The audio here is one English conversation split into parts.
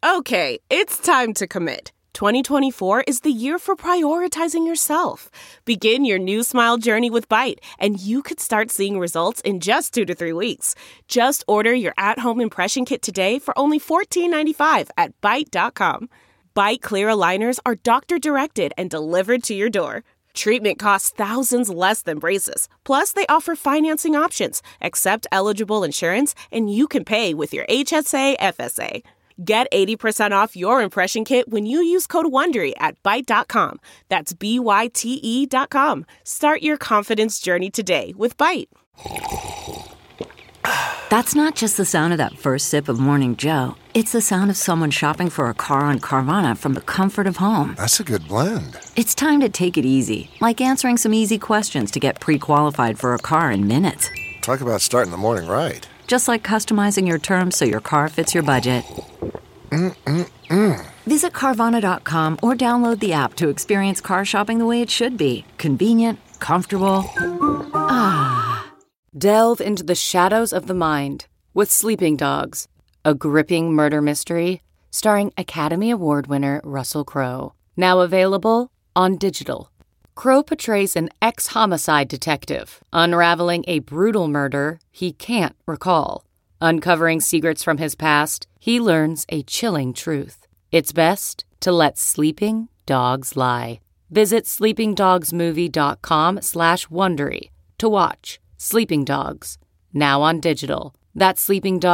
Okay, it's time to commit. 2024 is the year for prioritizing yourself. Begin your new smile journey with Byte, and you could start seeing results in just 2 to 3 weeks. Just order your at-home impression kit today for only $14.95 at Byte.com. Byte Clear aligners are doctor-directed and delivered to your door. Treatment costs thousands less than braces. Plus, they offer financing options, accept eligible insurance, and you can pay with your HSA, FSA. Get 80% off your impression kit when you use code WONDERY at Byte.com. That's BYTE.com. Start your confidence journey today with Byte. That's not just the sound of that first sip of Morning Joe. It's the sound of someone shopping for a car on Carvana from the comfort of home. That's a good blend. It's time to take it easy, like answering some easy questions to get pre-qualified for a car in minutes. Talk about starting the morning right. Just like customizing your terms so your car fits your budget. Visit Carvana.com or download the app to experience car shopping the way it should be. Convenient, comfortable. Delve into the shadows of the mind with Sleeping Dogs, a gripping murder mystery starring Academy Award winner Russell Crowe. Now available on digital. Crowe portrays an ex-homicide detective unraveling a brutal murder he can't recall. Uncovering secrets from his past, he learns a chilling truth. It's best to let sleeping dogs lie. Visit sleepingdogsmovie.com/Wondery to watch Sleeping Dogs, now on digital. That's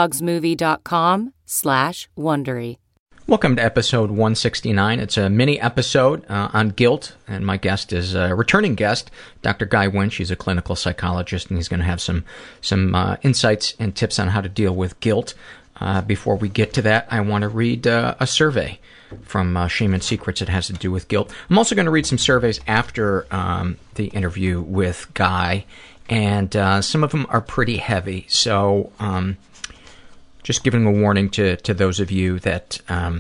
sleepingdogsmovie.com/Wondery. Welcome to episode 169. It's a mini episode on guilt, and my guest is a returning guest, Dr. Guy Winch. He's a clinical psychologist, and he's going to have some insights and tips on how to deal with guilt. Before we get to that, I want to read a survey from Shame and Secrets that has to do with guilt. I'm also going to read some surveys after the interview with Guy, and some of them are pretty heavy, so just giving a warning to those of you that aren't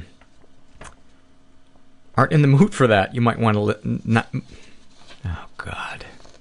in the mood for that. You might want to not. Oh, God.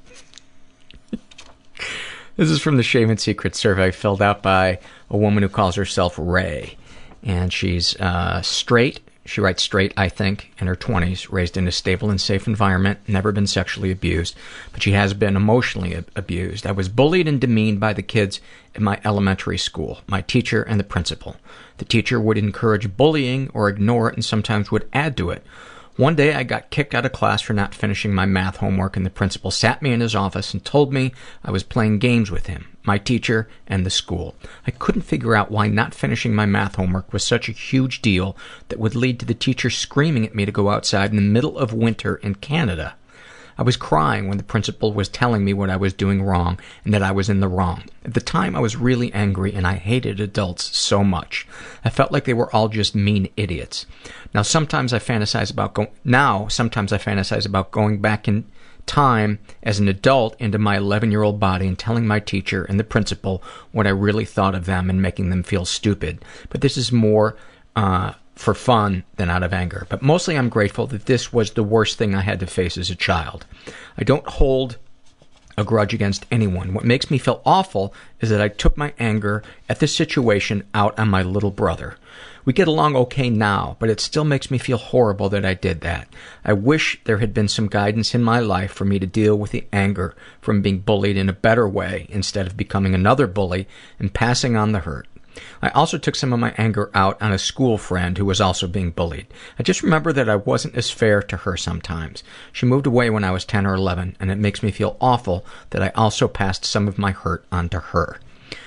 This is from the Shame and Secrets survey filled out by a woman who calls herself Ray. And she's straight. She writes straight, I think, in her 20s, raised in a stable and safe environment, never been sexually abused, but she has been emotionally abused. I was bullied and demeaned by the kids at my elementary school, my teacher and the principal. The teacher would encourage bullying or ignore it and sometimes would add to it. One day I got kicked out of class for not finishing my math homework, and the principal sat me in his office and told me I was playing games with him, my teacher, and the school. I couldn't figure out why not finishing my math homework was such a huge deal that would lead to the teacher screaming at me to go outside in the middle of winter in Canada. I was crying when the principal was telling me what I was doing wrong and that I was in the wrong. At the time, I was really angry and I hated adults so much. I felt like they were all just mean idiots. Sometimes I fantasize about going back in time as an adult into my 11-year-old body and telling my teacher and the principal what I really thought of them and making them feel stupid. But this is more for fun than out of anger. But mostly I'm grateful that this was the worst thing I had to face as a child. I don't hold a grudge against anyone. What makes me feel awful is that I took my anger at this situation out on my little brother. We get along okay now, but it still makes me feel horrible that I did that. I wish there had been some guidance in my life for me to deal with the anger from being bullied in a better way instead of becoming another bully and passing on the hurt. I also took some of my anger out on a school friend who was also being bullied. I just remember that I wasn't as fair to her sometimes. She moved away when I was 10 or 11, and it makes me feel awful that I also passed some of my hurt onto her.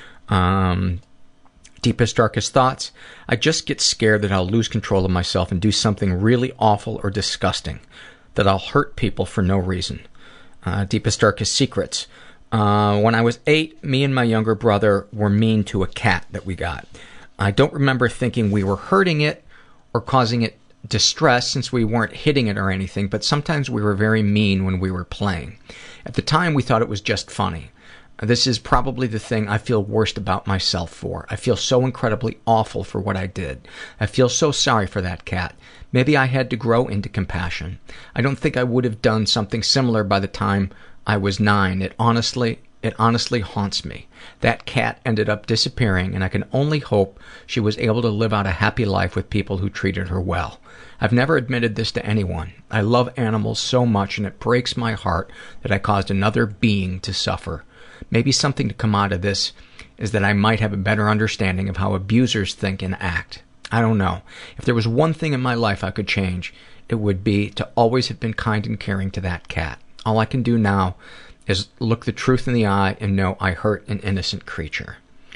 Deepest, darkest thoughts. I just get scared that I'll lose control of myself and do something really awful or disgusting, that I'll hurt people for no reason. Deepest, darkest secrets. When I was 8, me and my younger brother were mean to a cat that we got. I don't remember thinking we were hurting it or causing it distress since we weren't hitting it or anything, but sometimes we were very mean when we were playing. At the time, we thought it was just funny. This is probably the thing I feel worst about myself for. I feel so incredibly awful for what I did. I feel so sorry for that cat. Maybe I had to grow into compassion. I don't think I would have done something similar by the time I was 9. It honestly It honestly haunts me. That cat ended up disappearing, and I can only hope she was able to live out a happy life with people who treated her well. I've never admitted this to anyone. I love animals so much, and it breaks my heart that I caused another being to suffer. Maybe something to come out of this is that I might have a better understanding of how abusers think and act. I don't know. If there was one thing in my life I could change, it would be to always have been kind and caring to that cat. All I can do now is look the truth in the eye and know I hurt an innocent creature.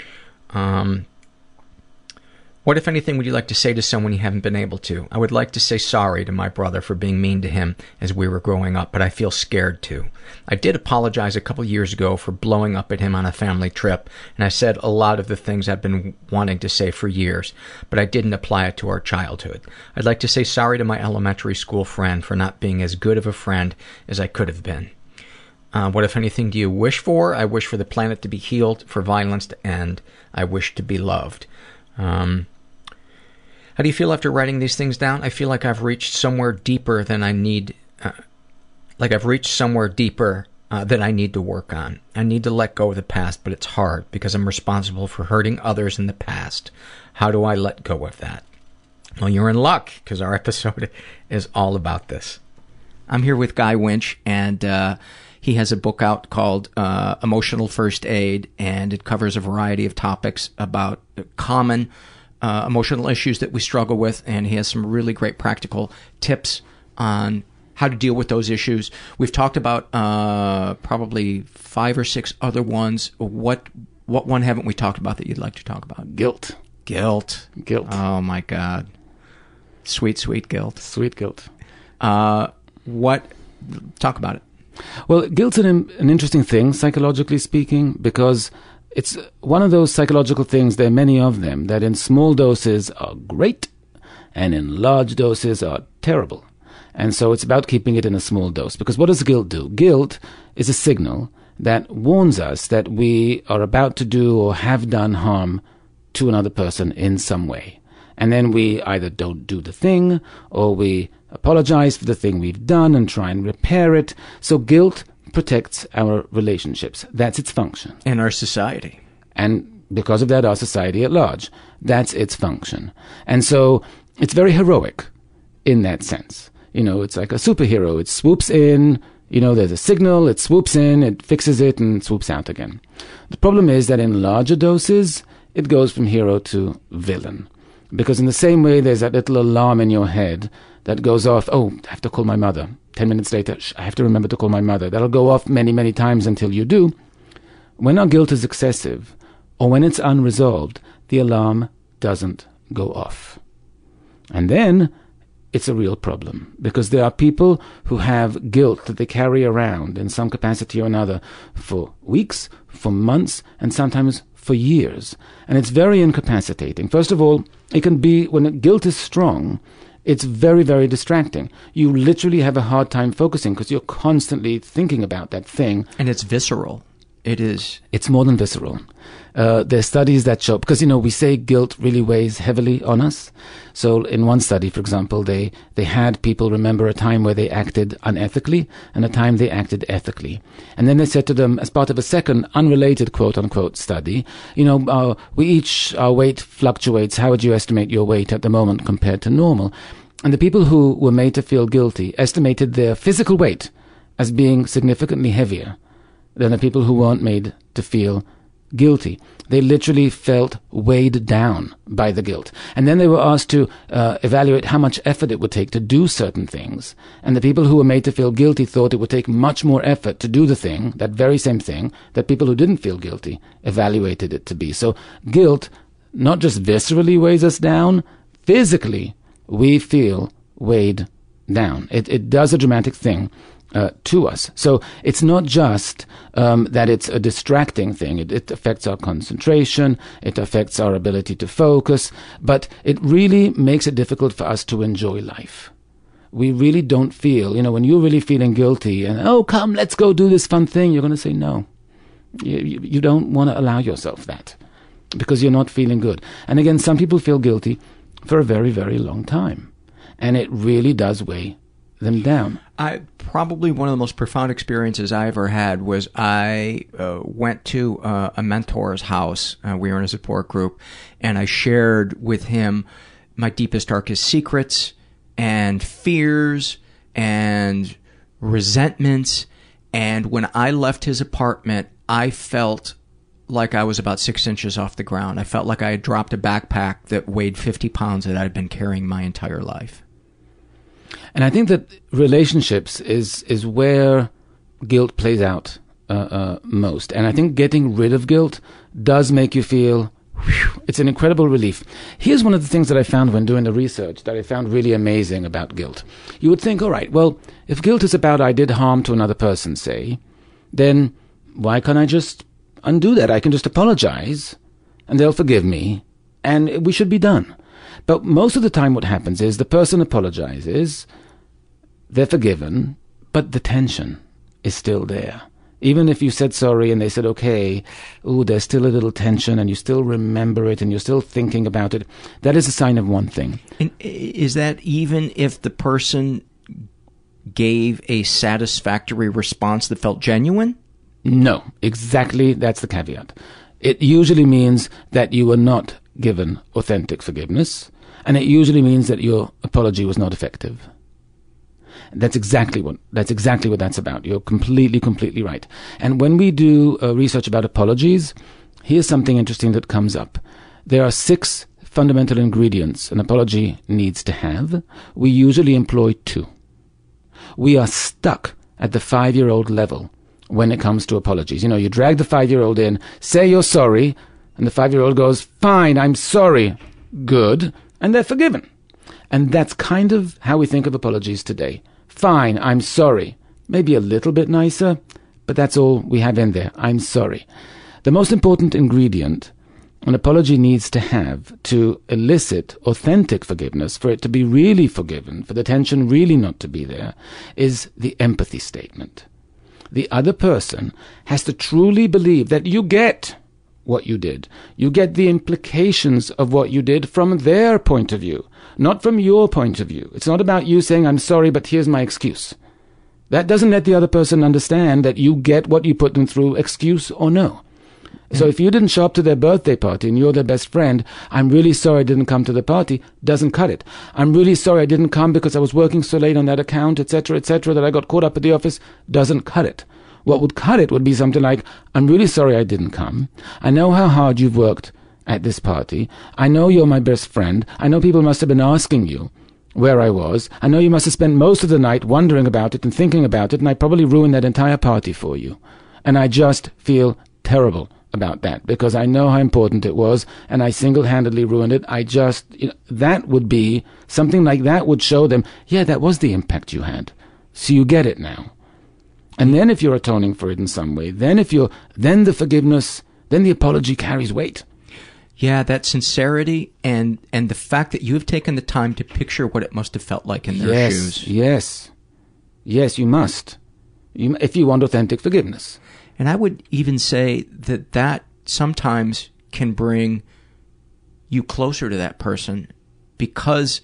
What, if anything, would you like to say to someone you haven't been able to? I would like to say sorry to my brother for being mean to him as we were growing up, but I feel scared to. I did apologize a couple years ago for blowing up at him on a family trip, and I said a lot of the things I've been wanting to say for years, but I didn't apply it to our childhood. I'd like to say sorry to my elementary school friend for not being as good of a friend as I could have been. What, if anything, do you wish for? I wish for the planet to be healed, for violence to end. I wish to be loved. How do you feel after writing these things down? I feel like I've reached somewhere deeper than I need, than I need to work on. I need to let go of the past, but it's hard because I'm responsible for hurting others in the past. How do I let go of that? Well, you're in luck, because our episode is all about this. I'm here with Guy Winch, and he has a book out called Emotional First Aid, and it covers a variety of topics about common emotional issues that we struggle with, and he has some really great practical tips on how to deal with those issues. We've talked about probably 5 or 6 other ones. What one haven't we talked about that you'd like to talk about? Guilt. Oh, my God. Sweet, sweet guilt. Sweet guilt. Talk about it. Well, guilt's an interesting thing, psychologically speaking, because it's one of those psychological things, there are many of them, that in small doses are great and in large doses are terrible. And so it's about keeping it in a small dose. Because what does guilt do? Guilt is a signal that warns us that we are about to do or have done harm to another person in some way. And then we either don't do the thing, or we apologize for the thing we've done and try and repair it. So guilt protects our relationships. That's its function. And our society. And because of that, our society at large. That's its function. And so it's very heroic in that sense. You know, it's like a superhero. It swoops in, you know, there's a signal, it swoops in, it fixes it, and swoops out again. The problem is that in larger doses, it goes from hero to villain. Because in the same way, there's that little alarm in your head that goes off, oh, I have to call my mother. 10 minutes later, I have to remember to call my mother. That'll go off many, many times until you do. When our guilt is excessive, or when it's unresolved, the alarm doesn't go off. And then it's a real problem, because there are people who have guilt that they carry around in some capacity or another for weeks, for months, and sometimes for years. And it's very incapacitating. First of all, it can be, when guilt is strong, it's very, very distracting. You literally have a hard time focusing because you're constantly thinking about that thing. And it's visceral. It is. It's more than visceral. There's studies that show, because, you know, we say guilt really weighs heavily on us. So in one study, for example, they had people remember a time where they acted unethically and a time they acted ethically. And then they said to them, as part of a second unrelated quote-unquote study, you know, our weight fluctuates. How would you estimate your weight at the moment compared to normal? And the people who were made to feel guilty estimated their physical weight as being significantly heavier than the people who weren't made to feel guilty. They literally felt weighed down by the guilt. And then they were asked to evaluate how much effort it would take to do certain things. And the people who were made to feel guilty thought it would take much more effort to do the thing, that very same thing, that people who didn't feel guilty evaluated it to be. So guilt not just viscerally weighs us down, physically we feel weighed down. It does a dramatic thing to us. So it's not just that it's a distracting thing. It affects our concentration, it affects our ability to focus, but it really makes it difficult for us to enjoy life. We really don't feel, you know, when you're really feeling guilty and, oh, come, let's go do this fun thing, you're going to say no. You don't want to allow yourself that because you're not feeling good. And again, some people feel guilty for a very, very long time. And it really does weigh them down. Probably one of the most profound experiences I ever had was I went to a mentor's house. We were in a support group, and I shared with him my deepest, darkest secrets and fears and resentments. And when I left his apartment, I felt like I was about 6 inches off the ground. I felt like I had dropped a backpack that weighed 50 pounds that I'd been carrying my entire life. And I think that relationships is where guilt plays out most. And I think getting rid of guilt does make you feel, whew, it's an incredible relief. Here's one of the things that I found when doing the research that I found really amazing about guilt. You would think, all right, well, if guilt is about I did harm to another person, say, then why can't I just undo that? I can just apologize, and they'll forgive me, and we should be done. But most of the time what happens is the person apologizes, they're forgiven, but the tension is still there. Even if you said sorry and they said okay, there's still a little tension and you still remember it and you're still thinking about it. That is a sign of one thing. And is that even if the person gave a satisfactory response that felt genuine? No, exactly. That's the caveat. It usually means that you were not given authentic forgiveness, and it usually means that your apology was not effective. That's exactly what that's about. You're completely right. And when we do research about apologies, here's something interesting that comes up. There are 6 fundamental ingredients an apology needs to have. We usually employ 2. We are stuck at the 5-year-old level when it comes to apologies. You know, you drag the 5-year-old in, say you're sorry, and the 5-year-old goes, fine, I'm sorry. Good. And they're forgiven. And that's kind of how we think of apologies today. Fine, I'm sorry. Maybe a little bit nicer, but that's all we have in there. I'm sorry. The most important ingredient an apology needs to have to elicit authentic forgiveness, for it to be really forgiven, for the tension really not to be there, is the empathy statement. The other person has to truly believe that you get what you did. You get the implications of what you did from their point of view, not from your point of view. It's not about you saying, I'm sorry, but here's my excuse. That doesn't let the other person understand that you get what you put them through, excuse or no. So if you didn't show up to their birthday party and you're their best friend, I'm really sorry I didn't come to the party, doesn't cut it. I'm really sorry I didn't come because I was working so late on that account, etc., that I got caught up at the office, doesn't cut it. What would cut it would be something like, I'm really sorry I didn't come. I know how hard you've worked at this party. I know you're my best friend. I know people must have been asking you where I was. I know you must have spent most of the night wondering about it and thinking about it, and I probably ruined that entire party for you. And I just feel terrible about that, because I know how important it was, and I single-handedly ruined it. That would be, something like that would show them, yeah, that was the impact you had. So you get it now. And then if you're atoning for it in some way, then the forgiveness, then the apology carries weight. Yeah, that sincerity and the fact that you have taken the time to picture what it must have felt like in their shoes. Yes, you must. If you want authentic forgiveness. And I would even say that sometimes can bring you closer to that person, because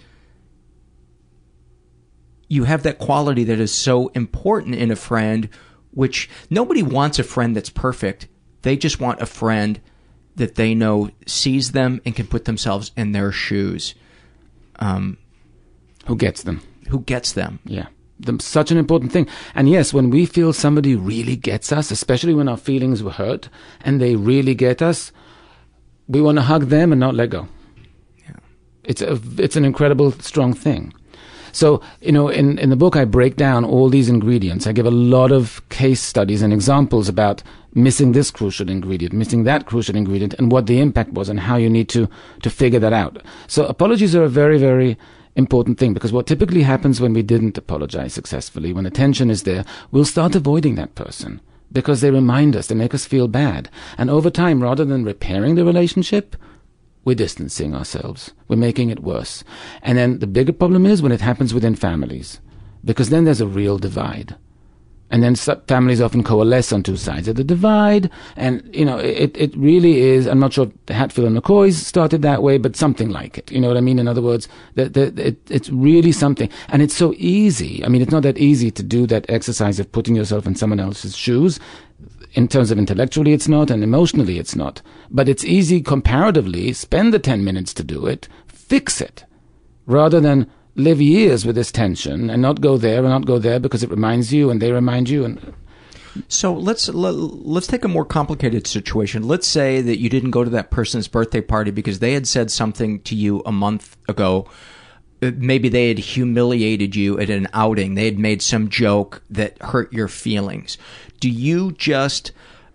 you have that quality that is so important in a friend, which nobody wants a friend that's perfect. They just want a friend that they know sees them and can put themselves in their shoes. Who gets them. Yeah. Such an important thing. And yes, when we feel somebody really gets us, especially when our feelings were hurt and they really get us, we want to hug them and not let go. Yeah. It's an incredible, strong thing. So, in the book, I break down all these ingredients. I give a lot of case studies and examples about missing this crucial ingredient, missing that crucial ingredient, and what the impact was and how you need to figure that out. So apologies are a very, very important thing, because what typically happens when we didn't apologize successfully, when the tension is there, we'll start avoiding that person because they remind us, they make us feel bad. And over time, rather than repairing the relationship, we're distancing ourselves. We're making it worse. And then the bigger problem is when it happens within families, because then there's a real divide. And then families often coalesce on two sides of the divide. And, it really is, I'm not sure if Hatfield and McCoy's started that way, but something like it. You know what I mean? In other words, it's really something. And it's so easy. I mean, it's not that easy to do that exercise of putting yourself in someone else's shoes. In terms of intellectually, it's not, and emotionally, it's not. But it's easy comparatively. Spend the 10 minutes to do it. Fix it. Rather than live years with this tension and not go there and not go there because it reminds you and they remind you. And so let's take a more complicated situation. Let's say that you didn't go to that person's birthday party because they had said something to you a month ago. Maybe they had humiliated you at an outing. They had made some joke that hurt your feelings. Do you just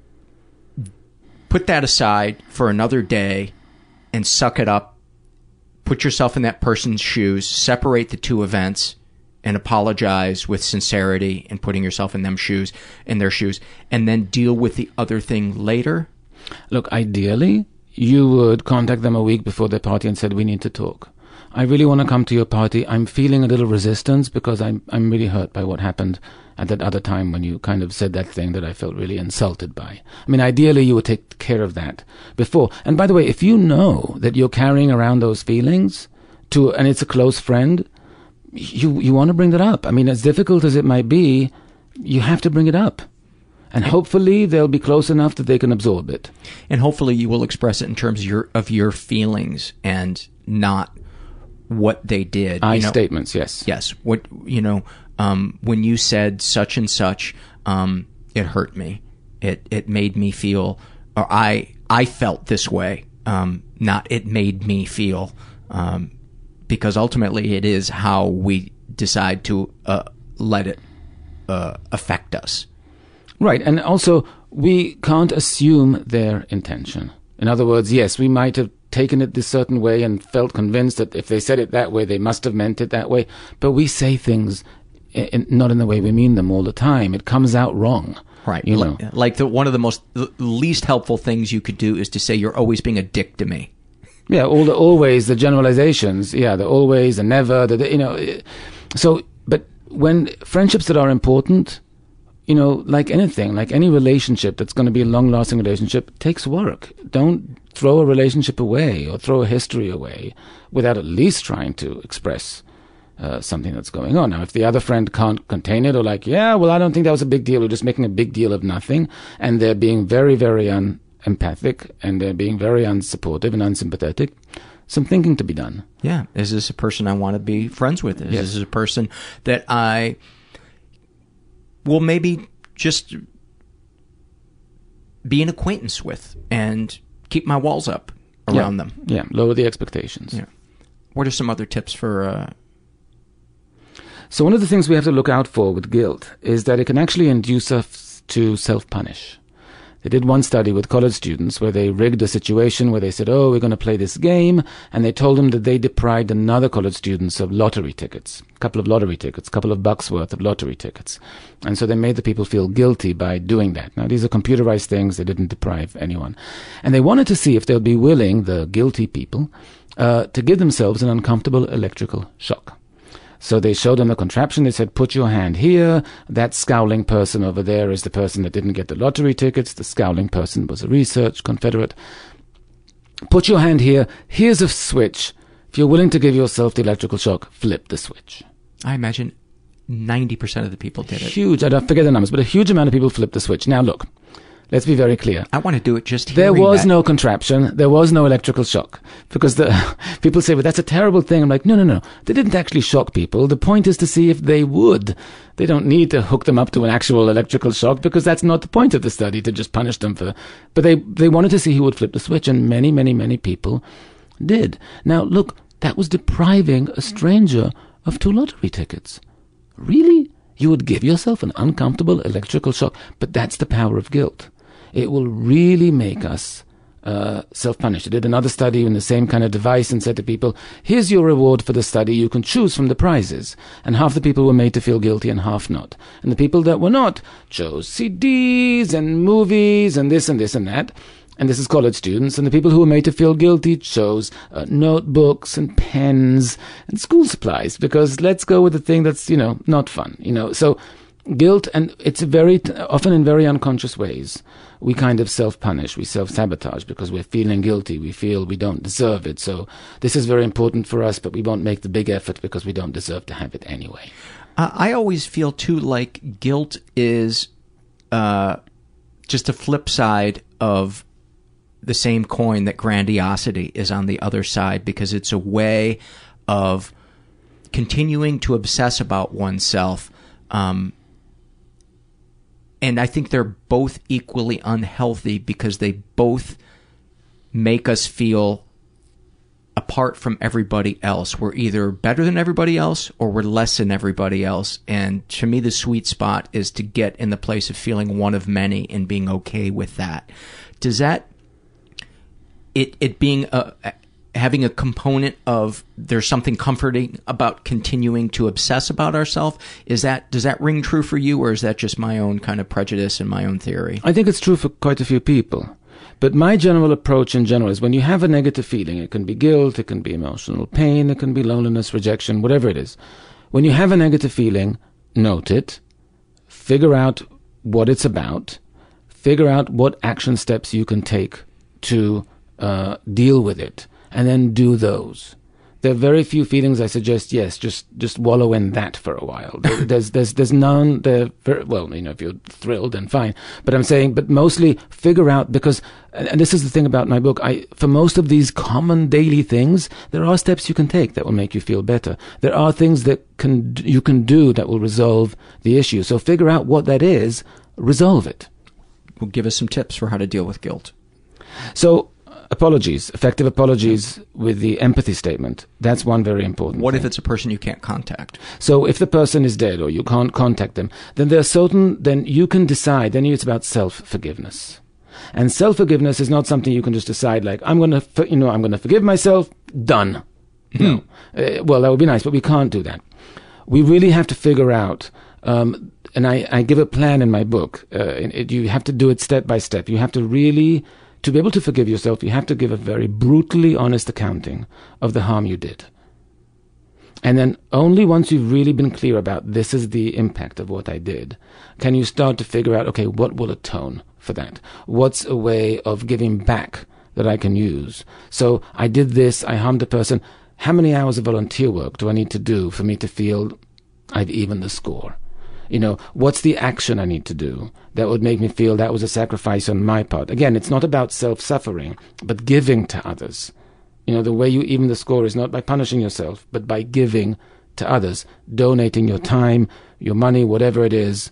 put that aside for another day and suck it up, put yourself in that person's shoes, separate the two events, and apologize with sincerity and putting yourself in their shoes, and then deal with the other thing later? Look, ideally, you would contact them a week before their party and said, we need to talk. I really want to come to your party. I'm feeling a little resistance because I'm really hurt by what happened at that other time when you kind of said that thing that I felt really insulted by. I mean, ideally, you would take care of that before. And by the way, if you know that you're carrying around those feelings and it's a close friend, you want to bring that up. I mean, as difficult as it might be, you have to bring it up. And hopefully they'll be close enough that they can absorb it. And hopefully you will express it in terms of your feelings and not what they did. Statements, yes. Yes. When you said such and such, it hurt me. It made me feel, or I felt this way. Not it made me feel, because ultimately it is how we decide to let it affect us. Right, and also we can't assume their intention. In other words, yes, we might have taken it this certain way and felt convinced that if they said it that way, they must have meant it that way. But we say things not in the way we mean them all the time. It comes out wrong. Right. Like one of the least helpful things you could do is to say, you're always being a dick to me. Yeah, all the always, the generalizations. Yeah, the always, the never, So, but when friendships that are important, like anything, like any relationship that's going to be a long-lasting relationship, takes work. Don't throw a relationship away or throw a history away without at least trying to express something that's going on. Now, if the other friend can't contain it or I don't think that was a big deal, we're just making a big deal of nothing, and they're being very, very unempathic, and they're being very unsupportive and unsympathetic, some thinking to be done. Yeah. Is this a person I want to be friends with? Is this a person that I will maybe just be an acquaintance with and keep my walls up around them? Yeah, lower the expectations. Yeah. What are some other tips for... So one of the things we have to look out for with guilt is that it can actually induce us to self-punish. They did one study with college students where they rigged a situation where they said, we're going to play this game, and they told them that they deprived another college students of lottery tickets, a couple of bucks worth of lottery tickets. And so they made the people feel guilty by doing that. Now, these are computerized things. They didn't deprive anyone. And they wanted to see if they'll be willing, the guilty people, to give themselves an uncomfortable electrical shock. So they showed them the contraption. They said, put your hand here. That scowling person over there is the person that didn't get the lottery tickets. The scowling person was a research Confederate. Put your hand here. Here's a switch. If you're willing to give yourself the electrical shock, flip the switch. I imagine 90% of the people did it. Huge. I don't forget the numbers, but a huge amount of people flipped the switch. Now, look. Let's be very clear. I want to do it just hearing There was no contraption. There was no electrical shock. Because people say, that's a terrible thing. I'm like, no. They didn't actually shock people. The point is to see if they would. They don't need to hook them up to an actual electrical shock because that's not the point of the study, to just punish them for... But they wanted to see who would flip the switch, and many, many, many people did. Now, look, that was depriving a stranger of 2 lottery tickets. Really? You would give yourself an uncomfortable electrical shock? But that's the power of guilt. It will really make us self-punish. They did another study in the same kind of device and said to people, here's your reward for the study. You can choose from the prizes. And half the people were made to feel guilty and half not. And the people that were not chose CDs and movies and this and this and that. And this is college students. And the people who were made to feel guilty chose notebooks and pens and school supplies. Because let's go with the thing that's, not fun. So Guilt, and it's often in very unconscious ways. We kind of self-punish, we self-sabotage because we're feeling guilty, we feel we don't deserve it. So this is very important for us, but we won't make the big effort because we don't deserve to have it anyway. I always feel, too, like guilt is just a flip side of the same coin that grandiosity is on the other side, because it's a way of continuing to obsess about oneself. And I think they're both equally unhealthy because they both make us feel apart from everybody else. We're either better than everybody else or we're less than everybody else. And to me, the sweet spot is to get in the place of feeling one of many and being okay with that. Does that, it being having a component of there's something comforting about continuing to obsess about ourselves, does that ring true for you, or is that just my own kind of prejudice and my own theory? I think it's true for quite a few people. But my general approach in general is when you have a negative feeling, it can be guilt, it can be emotional pain, it can be loneliness, rejection, whatever it is. When you have a negative feeling, note it, figure out what it's about, figure out what action steps you can take to deal with it, and then do those. There are very few feelings I suggest, yes, just wallow in that for a while. There's none. Well, if you're thrilled, then fine. But I'm saying, but mostly figure out, because, and this is the thing about my book, for most of these common daily things, there are steps you can take that will make you feel better. There are things that you can do that will resolve the issue. So figure out what that is, resolve it. Well, give us some tips for how to deal with guilt. So, apologies, effective apologies with the empathy statement. That's one very important What thing. if it's a person you can't contact? So if the person is dead or you can't contact them, then then you can decide, then it's about self-forgiveness. And self-forgiveness is not something you can just decide like, I'm going to forgive myself, done. No. Well, that would be nice, but we can't do that. We really have to figure out, and I give a plan in my book. You have to do it step by step. You have to really, to be able to forgive yourself, you have to give a very brutally honest accounting of the harm you did. And then only once you've really been clear about this is the impact of what I did, can you start to figure out, okay, what will atone for that? What's a way of giving back that I can use? So I did this, I harmed a person. How many hours of volunteer work do I need to do for me to feel I've evened the score? What's the action I need to do that would make me feel that was a sacrifice on my part? Again, it's not about self-suffering, but giving to others. The way you even the score is not by punishing yourself, but by giving to others, donating your time, your money, whatever it is,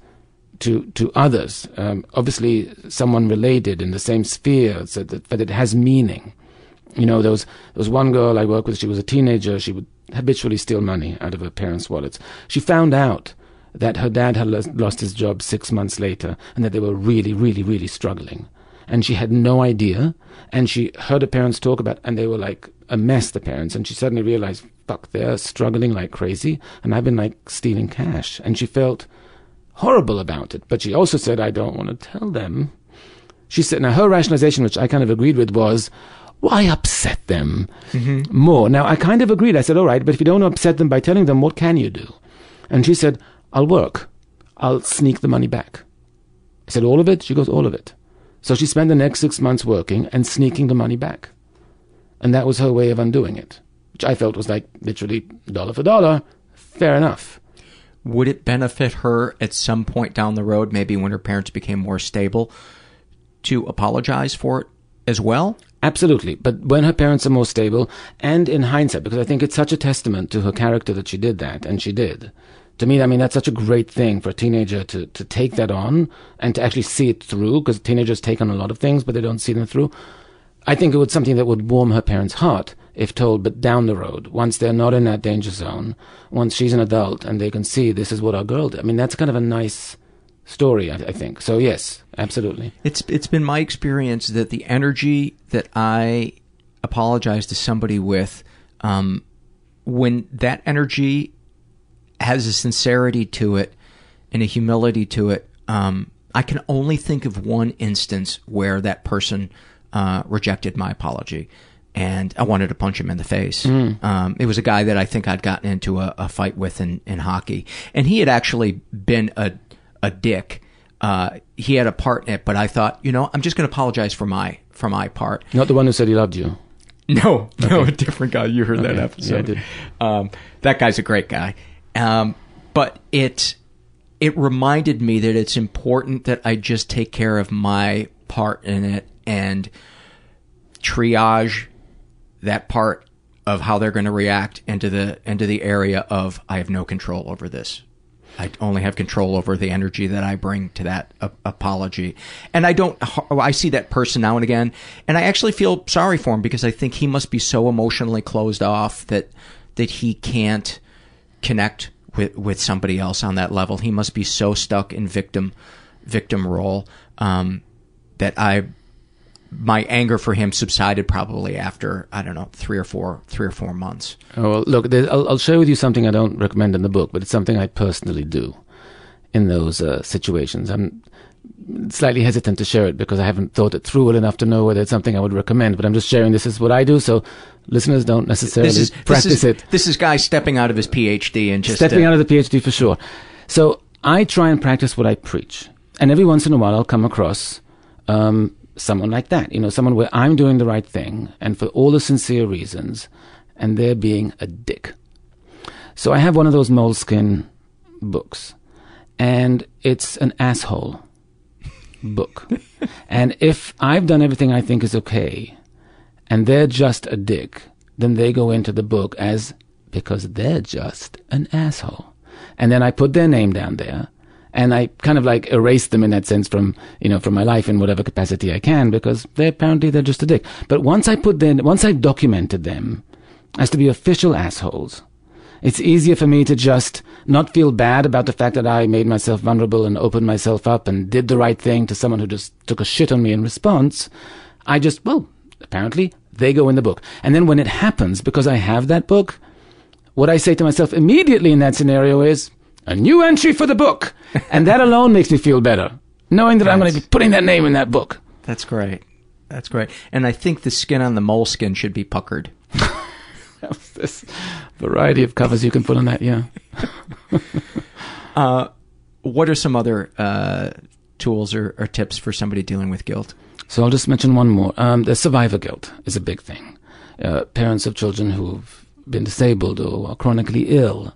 to others. Obviously, someone related in the same sphere, so that it has meaning. There was one girl I worked with, she was a teenager, she would habitually steal money out of her parents' wallets. She found out that her dad had lost his job 6 months later and that they were really, really, really struggling. And she had no idea, and she heard her parents talk about, and they were like a mess, the parents, and she suddenly realized, fuck, they're struggling like crazy, and I've been like stealing cash. And she felt horrible about it, but she also said, I don't want to tell them. She said, now her rationalization, which I kind of agreed with, was, why upset them more? Now, I kind of agreed. I said, all right, but if you don't upset them by telling them, what can you do? And she said, I'll work. I'll sneak the money back. I said, all of it? She goes, all of it. So she spent the next 6 months working and sneaking the money back. And that was her way of undoing it, which I felt was like literally dollar for dollar. Fair enough. Would it benefit her at some point down the road, maybe when her parents became more stable, to apologize for it as well? Absolutely. But when her parents are more stable, and in hindsight, because I think it's such a testament to her character that she did that, and she did. To me, that's such a great thing for a teenager to take that on and to actually see it through, because teenagers take on a lot of things, but they don't see them through. I think it was something that would warm her parents' heart if told, but down the road, once they're not in that danger zone, once she's an adult and they can see this is what our girl did. That's kind of a nice story, I think. So yes, absolutely. It's been my experience that the energy that I apologize to somebody with, when that energy has a sincerity to it and a humility to it, I can only think of one instance where that person rejected my apology, and I wanted to punch him in the face. It was a guy that I think I'd gotten into a fight with in hockey, and he had actually been a dick. He had a part in it, but I thought, I'm just going to apologize for my part. Not the one who said he loved you. No, a different guy. You heard that episode. Yeah, I did. That guy's a great guy. But it reminded me that it's important that I just take care of my part in it and triage that part of how they're going to react into the area of I have no control over this. I only have control over the energy that I bring to that apology. And I see that person now and again, and I actually feel sorry for him because I think he must be so emotionally closed off that he can't connect with somebody else on that level. He must be so stuck in victim role that my anger for him subsided probably after, I don't know, 3 or 4 months. Oh, well, look, I'll share with you something I don't recommend in the book, but it's something I personally do in those situations. I'm slightly hesitant to share it because I haven't thought it through well enough to know whether it's something I would recommend, but I'm just sharing this is what I do, so listeners don't necessarily practice it. This is guy stepping out of his PhD and just... Stepping out of the PhD for sure. So I try and practice what I preach. And every once in a while I'll come across someone like that, someone where I'm doing the right thing and for all the sincere reasons, and they're being a dick. So I have one of those Moleskine books, and it's an asshole book. And if I've done everything I think is okay, and they're just a dick, then they go into the book as because they're just an asshole. And then I put their name down there, and I kind of like erase them in that sense from my life in whatever capacity I can, because they're just a dick. But once I've documented them as to be official assholes, it's easier for me to just not feel bad about the fact that I made myself vulnerable and opened myself up and did the right thing to someone who just took a shit on me in response. Apparently they go in the book. And then when it happens, because I have that book, what I say to myself immediately in that scenario is, a new entry for the book. And that alone makes me feel better, knowing that I'm going to be putting that name in that book. That's great. And I think the skin on the Moleskine should be puckered. This variety of covers you can put on that, yeah. What are some other tools or tips for somebody dealing with guilt? So I'll just mention one more. The survivor guilt is a big thing. Parents of children who've been disabled or are chronically ill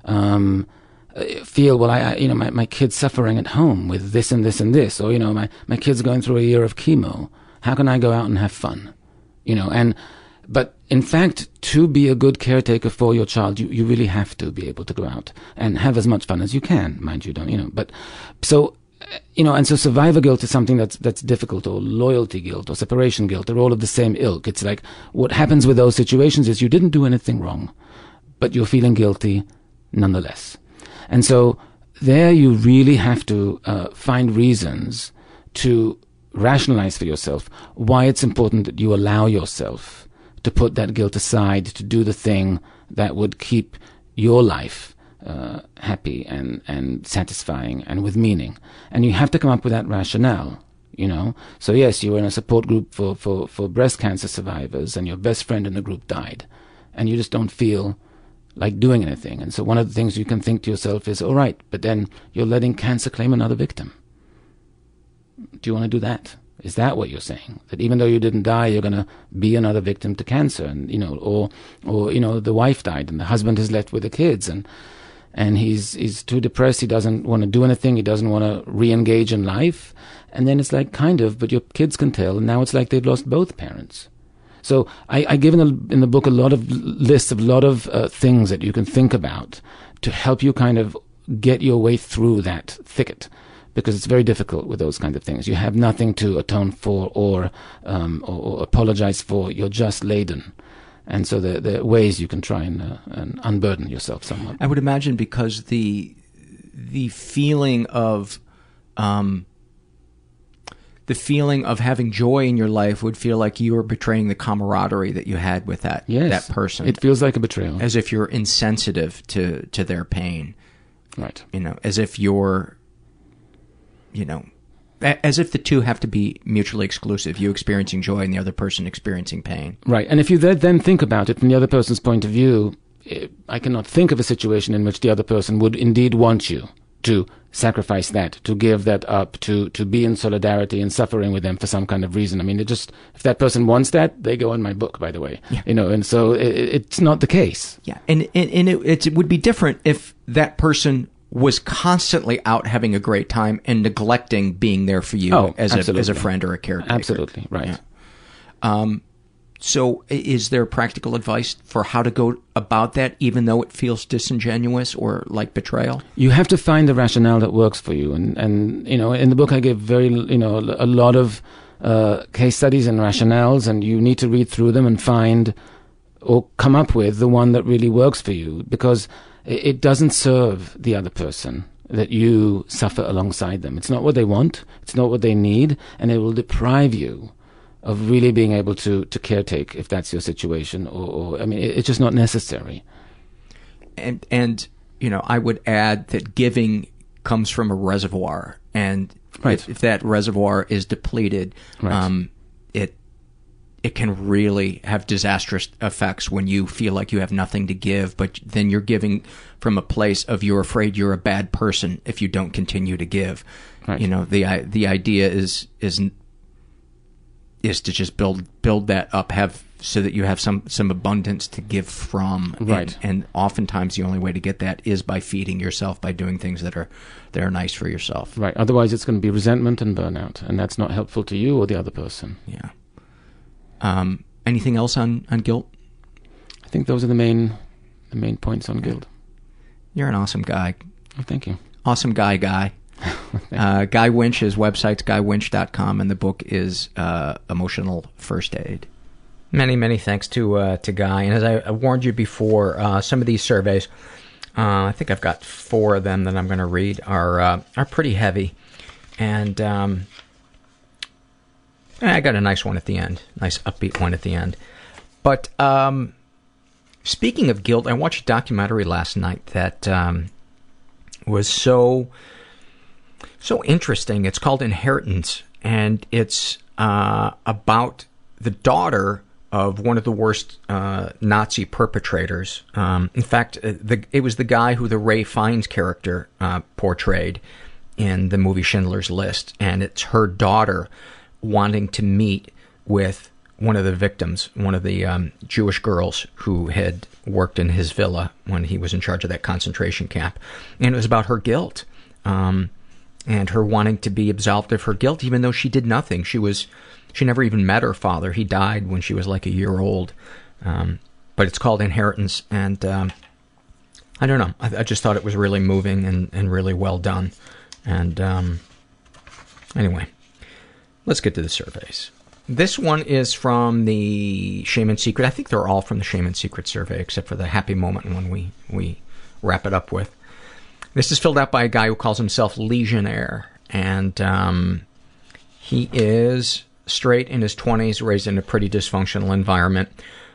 feel, well, my kid's suffering at home with this and this and this, or, my kid's going through a year of chemo. How can I go out and have fun? But in fact, to be a good caretaker for your child, you really have to be able to go out and have as much fun as you can, mind you, but so, and so survivor guilt is something that's difficult, or loyalty guilt or separation guilt. They're all of the same ilk. It's like what happens with those situations is you didn't do anything wrong, but you're feeling guilty nonetheless. And so there you really have to find reasons to rationalize for yourself why it's important that you allow yourself to put that guilt aside, to do the thing that would keep your life happy and satisfying and with meaning. And you have to come up with that rationale, So yes, you were in a support group for breast cancer survivors, and your best friend in the group died, and you just don't feel like doing anything. And so one of the things you can think to yourself is, all right, but then you're letting cancer claim another victim. Do you want to do that? Is that what you're saying? That even though you didn't die, you're going to be another victim to cancer, and or the wife died and the husband is left with the kids, and he's too depressed, he doesn't want to do anything, he doesn't want to re-engage in life, and then it's like, kind of, but your kids can tell, and now it's like they've lost both parents. So I give in the book a lot of lists of a lot of things that you can think about to help you kind of get your way through that thicket, because it's very difficult with those kinds of things. You have nothing to atone for or apologize for. You're just laden. And so there are ways you can try and unburden yourself somewhat. I would imagine because the feeling of having joy in your life would feel like you were betraying the camaraderie that you had with that person. It feels like a betrayal. As if you're insensitive to their pain. Right. As if you're, as if the two have to be mutually exclusive, you experiencing joy and the other person experiencing pain. Right. And if you then think about it from the other person's point of view, I cannot think of a situation in which the other person would indeed want you to sacrifice that, to give that up, to be in solidarity and suffering with them for some kind of reason. I mean, if that person wants that, they go in my book, by the way. Yeah. And so it's not the case. Yeah, and it would be different if that person was constantly out having a great time and neglecting being there for you as a friend or a caretaker. Absolutely, right. Yeah. So is there practical advice for how to go about that, even though it feels disingenuous or like betrayal? You have to find the rationale that works for you. And in the book I give a lot of case studies and rationales, and you need to read through them and find or come up with the one that really works for you, because it doesn't serve the other person that you suffer alongside them. It's not what they want, it's not what they need, and it will deprive you of really being able to caretake if that's your situation, or I mean, it's just not necessary. And I would add that giving comes from a reservoir, and if that reservoir is depleted, it can really have disastrous effects when you feel like you have nothing to give, but then you're giving from a place of you're afraid you're a bad person if you don't continue to give. Right. The idea is to just build that up, so that you have some abundance to give from. Right. And oftentimes the only way to get that is by feeding yourself, by doing things that are nice for yourself. Right. Otherwise it's going to be resentment and burnout, and that's not helpful to you or the other person. Yeah. Anything else on guilt? I think those are the main points on guilt. You're an awesome guy. Oh, thank you. Awesome guy. Guy Winch, his website's guywinch.com, and the book is Emotional First Aid. Many, many thanks to Guy. And as I warned you before, some of these surveys, I think I've got 4 of them that I'm going to read, are pretty heavy. And I got a nice one at the end, nice upbeat one at the end. But speaking of guilt, I watched a documentary last night that was so interesting. It's called Inheritance, and it's about the daughter of one of the worst Nazi perpetrators. In fact, it was the guy who the Ray Fiennes character portrayed in the movie Schindler's List, and it's her daughter wanting to meet with one of the victims, one of the Jewish girls who had worked in his villa when he was in charge of that concentration camp. And it was about her guilt, and her wanting to be absolved of her guilt, even though she did nothing. She never even met her father. He died when she was like a year old. But it's called Inheritance, and I don't know. I just thought it was really moving and really well done. And anyway, let's get to the surveys. This one is from the Shame and Secret. I think they're all from the Shame and Secret survey, except for the happy moment one we wrap it up with. This is filled out by a guy who calls himself Legionnaire, and he is straight, in his 20s, raised in a pretty dysfunctional environment,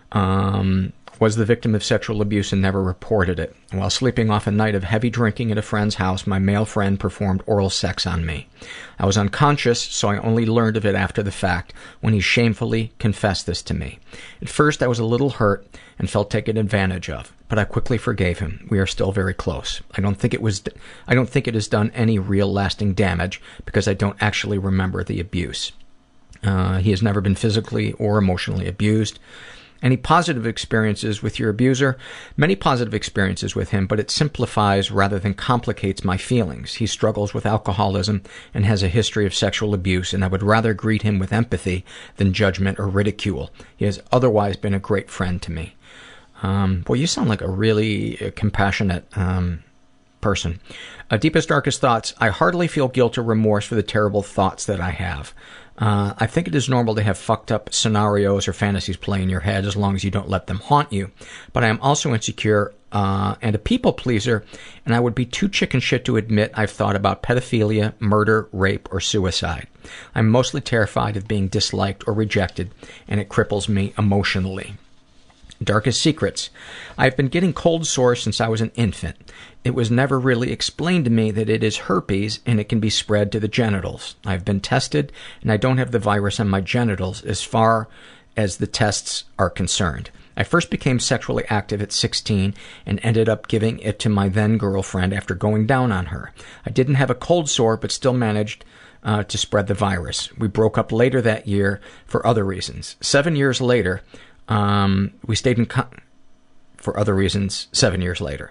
was the victim of sexual abuse and never reported it. While sleeping off a night of heavy drinking at a friend's house, my male friend performed oral sex on me. I was unconscious, so I only learned of it after the fact, when he shamefully confessed this to me. At first I was a little hurt and felt taken advantage of, but I quickly forgave him. We are still very close. I don't think it has done any real lasting damage, because I don't actually remember the abuse. He has never been physically or emotionally abused. Any positive experiences with your abuser? Many positive experiences with him, but it simplifies rather than complicates my feelings. He struggles with alcoholism and has a history of sexual abuse, and I would rather greet him with empathy than judgment or ridicule. He has otherwise been a great friend to me. Boy, you sound like a really compassionate person. Deepest, darkest thoughts. I hardly feel guilt or remorse for the terrible thoughts that I have. I think it is normal to have fucked up scenarios or fantasies play in your head, as long as you don't let them haunt you. But I am also insecure and a people pleaser, and I would be too chicken shit to admit I've thought about pedophilia, murder, rape, or suicide. I'm mostly terrified of being disliked or rejected, and it cripples me emotionally. Darkest secrets. I've been getting cold sores since I was an infant. It was never really explained to me that it is herpes and it can be spread to the genitals. I've been tested and I don't have the virus on my genitals as far as the tests are concerned. I first became sexually active at 16 and ended up giving it to my then girlfriend after going down on her. I didn't have a cold sore, but still managed to spread the virus. We broke up later that year for other reasons. 7 years later, we stayed in for other reasons 7 years later.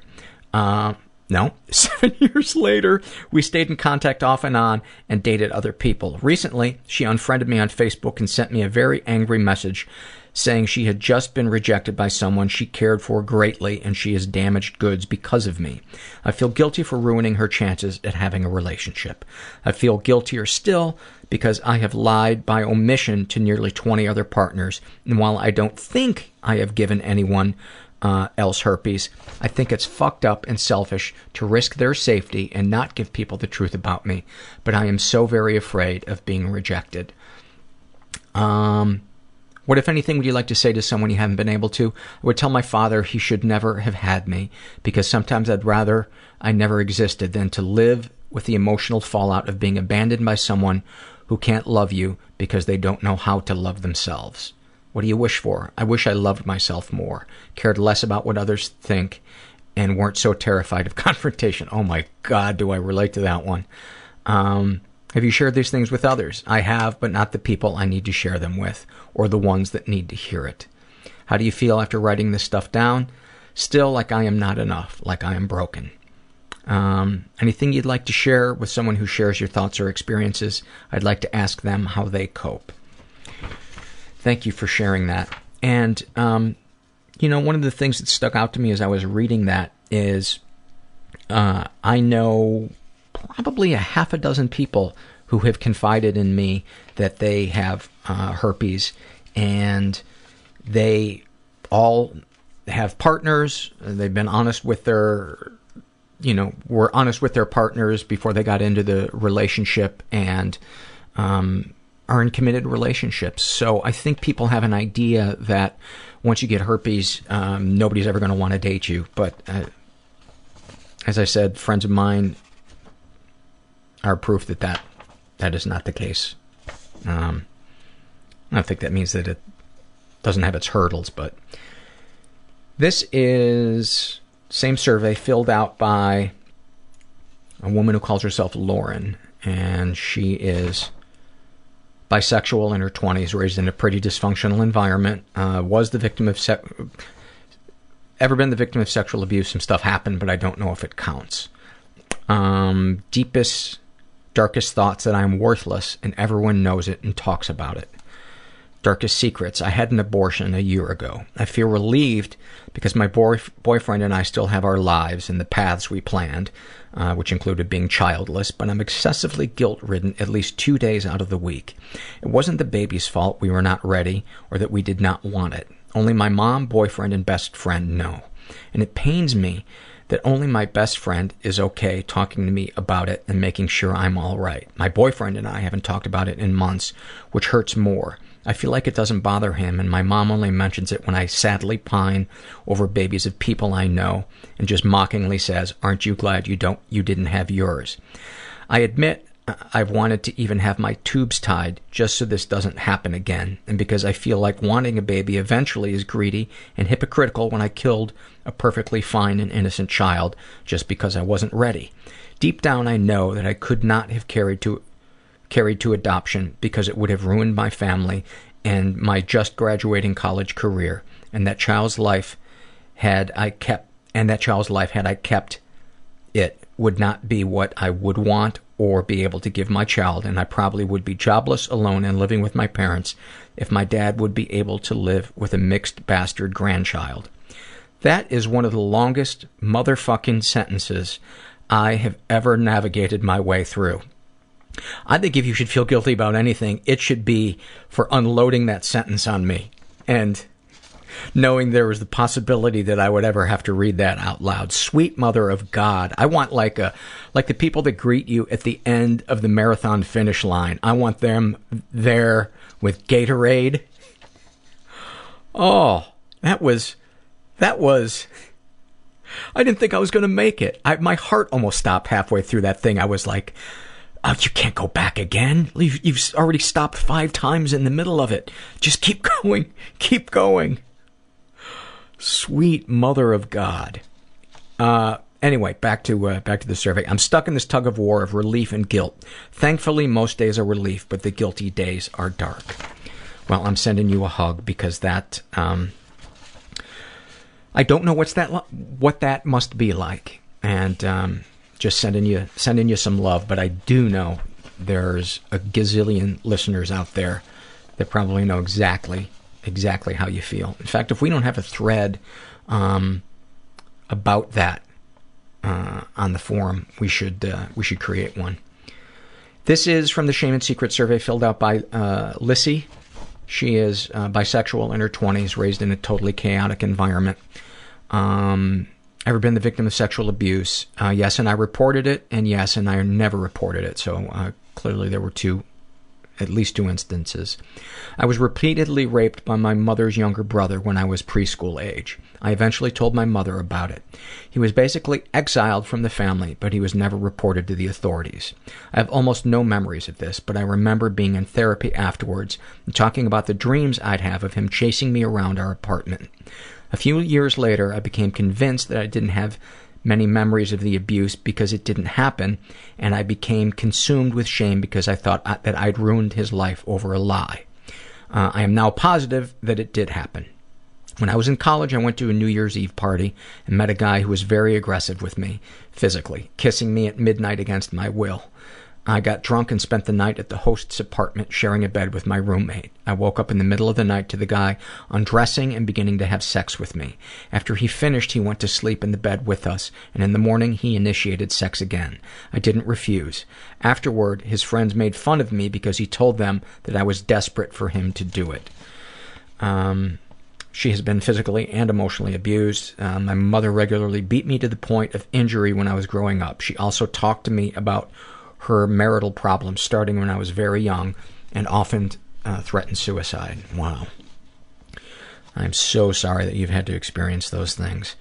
7 years later, we stayed in contact off and on and dated other people. Recently, she unfriended me on Facebook and sent me a very angry message saying she had just been rejected by someone she cared for greatly and she is damaged goods because of me. I feel guilty for ruining her chances at having a relationship. I feel guiltier still because I have lied by omission to nearly 20 other partners, and while I don't think I have given anyone else herpes, I think it's fucked up and selfish to risk their safety and not give people the truth about me, but I am so very afraid of being rejected. What, if anything, would you like to say to someone you haven't been able to? I would tell my father he should never have had me, because sometimes I'd rather I never existed than to live with the emotional fallout of being abandoned by someone who can't love you because they don't know how to love themselves. What do you wish for? I wish I loved myself more, cared less about what others think, and weren't so terrified of confrontation. Oh my God, do I relate to that one. Have you shared these things with others? I have, but not the people I need to share them with, or the ones that need to hear it. How do you feel after writing this stuff down? Still like I am not enough, like I am broken. Anything you'd like to share with someone who shares your thoughts or experiences? I'd like to ask them how they cope. Thank you for sharing that. And, one of the things that stuck out to me as I was reading that is I know probably a half a dozen people who have confided in me that they have herpes, and they all have partners. They've been honest with their, were honest with their partners before they got into the relationship, and are in committed relationships. So I think people have an idea that once you get herpes, nobody's ever going to want to date you. But as I said, friends of mine are proof that is not the case. I don't think that means that it doesn't have its hurdles, but this is same survey filled out by a woman who calls herself Lauren, and she is bisexual, in her 20s, raised in a pretty dysfunctional environment, was the victim of ever been the victim of sexual abuse. Some stuff happened, but I don't know if it counts. Deepest, darkest thoughts that I'm worthless and everyone knows it and talks about it. Darkest secrets. I had an abortion a year ago. I feel relieved because my boyfriend and I still have our lives and the paths we planned, which included being childless, but I'm excessively guilt-ridden at least 2 days out of the week. It wasn't the baby's fault we were not ready or that we did not want it. Only my mom, boyfriend, and best friend know. And it pains me that only my best friend is okay talking to me about it and making sure I'm all right. My boyfriend and I haven't talked about it in months, which hurts more. I feel like it doesn't bother him, and my mom only mentions it when I sadly pine over babies of people I know and just mockingly says, "Aren't you glad you didn't have yours?" I admit I've wanted to even have my tubes tied just so this doesn't happen again, and because I feel like wanting a baby eventually is greedy and hypocritical when I killed a perfectly fine and innocent child just because I wasn't ready. Deep down I know that I could not have carried to adoption because it would have ruined my family and my just graduating college career, and that child's life had I kept it would not be what I would want or be able to give my child, and I probably would be jobless, alone, and living with my parents if my dad would be able to live with a mixed bastard grandchild. That is one of the longest motherfucking sentences I have ever navigated my way through. I think if you should feel guilty about anything, it should be for unloading that sentence on me and knowing there was the possibility that I would ever have to read that out loud. Sweet mother of God. I want like the people that greet you at the end of the marathon finish line. I want them there with Gatorade. Oh, that was I didn't think I was going to make it. My heart almost stopped halfway through that thing. I was like, "Oh, you can't go back again. You've already stopped 5 times in the middle of it. Just keep going. Keep going." Sweet mother of God. Anyway, back to the survey. I'm stuck in this tug of war of relief and guilt. Thankfully, most days are relief, but the guilty days are dark. Well, I'm sending you a hug because that, I don't know what that must be like, and just sending you some love. But I do know there's a gazillion listeners out there that probably know exactly how you feel. In fact, if we don't have a thread about that on the forum, we should create one. This is from the Shame and Secret survey filled out by Lissy. She is bisexual in her 20s, raised in a totally chaotic environment. Ever been the victim of sexual abuse? Yes, and I reported it, and yes, and I never reported it. So clearly there were at least two instances. I was repeatedly raped by my mother's younger brother when I was preschool age. I eventually told my mother about it. He was basically exiled from the family, but he was never reported to the authorities. I have almost no memories of this, but I remember being in therapy afterwards and talking about the dreams I'd have of him chasing me around our apartment. A few years later, I became convinced that I didn't have many memories of the abuse because it didn't happen, and I became consumed with shame because I thought that I'd ruined his life over a lie. I am now positive that it did happen. When I was in college, I went to a New Year's Eve party and met a guy who was very aggressive with me, physically, kissing me at midnight against my will. I got drunk and spent the night at the host's apartment, sharing a bed with my roommate. I woke up in the middle of the night to the guy undressing and beginning to have sex with me. After he finished, he went to sleep in the bed with us, and in the morning he initiated sex again. I didn't refuse. Afterward, his friends made fun of me because he told them that I was desperate for him to do it. She has been physically and emotionally abused. My mother regularly beat me to the point of injury when I was growing up. She also talked to me about her marital problems starting when I was very young and often threatened suicide. Wow. I'm so sorry that you've had to experience those things.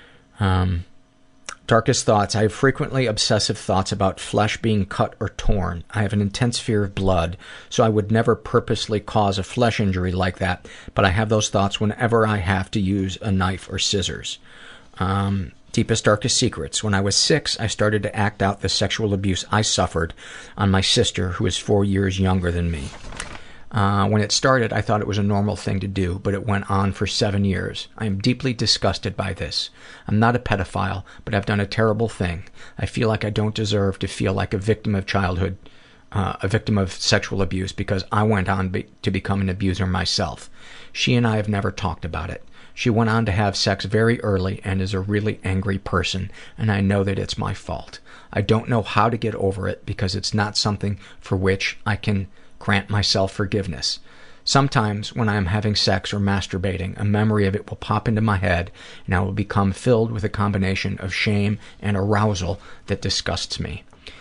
Darkest thoughts. I have frequently obsessive thoughts about flesh being cut or torn. I have an intense fear of blood, so I would never purposely cause a flesh injury like that, but I have those thoughts whenever I have to use a knife or scissors. Deepest, darkest secrets. When I was 6, I started to act out the sexual abuse I suffered on my sister, who is 4 years younger than me. When it started, I thought it was a normal thing to do, but it went on for 7 years. I am deeply disgusted by this. I'm not a pedophile, but I've done a terrible thing. I feel like I don't deserve to feel like a victim of childhood, a victim of sexual abuse, because I went on to become an abuser myself. She and I have never talked about it. She went on to have sex very early and is a really angry person, and I know that it's my fault. I don't know how to get over it because it's not something for which I can grant myself forgiveness. Sometimes when I am having sex or masturbating, a memory of it will pop into my head and I will become filled with a combination of shame and arousal that disgusts me.